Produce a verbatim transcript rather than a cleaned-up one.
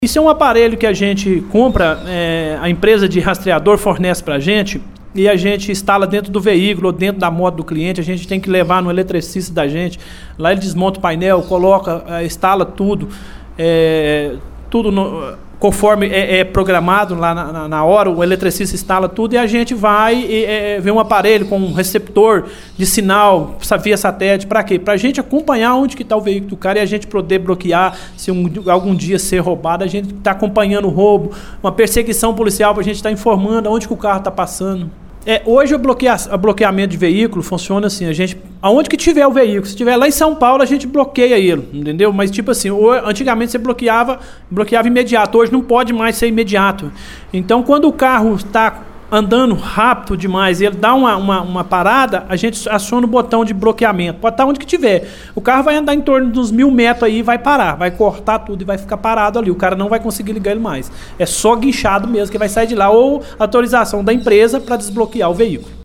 Isso é um aparelho que a gente compra, é, a empresa de rastreador fornece para a gente e a gente instala dentro do veículo ou dentro da moto do cliente. A gente tem que levar no eletricista da gente, lá ele desmonta o painel, coloca, é, instala tudo, é, tudo no, conforme é, é programado lá na, na hora, o eletricista instala tudo e a gente vai e, é, ver um aparelho com um receptor de sinal via satélite. Para quê? Para a gente acompanhar onde que está o veículo do cara e a gente poder bloquear, se um, algum dia ser roubado, a gente está acompanhando o roubo, uma perseguição policial para a gente estar tá informando onde que o carro está passando. É, hoje o, bloqueia, o bloqueamento de veículo funciona assim, a gente, aonde que tiver o veículo, se tiver lá em São Paulo a gente bloqueia ele, entendeu? Mas tipo assim, antigamente você bloqueava, bloqueava imediato, hoje não pode mais ser imediato. Então quando o carro está andando rápido demais e ele dá uma, uma, uma parada, a gente aciona o botão de bloqueamento, pode estar onde que tiver. O carro vai andar em torno dos mil metros aí e vai parar, vai cortar tudo e vai ficar parado ali, o cara não vai conseguir ligar ele mais. É só guinchado mesmo que vai sair de lá, ou autorização da empresa para desbloquear o veículo.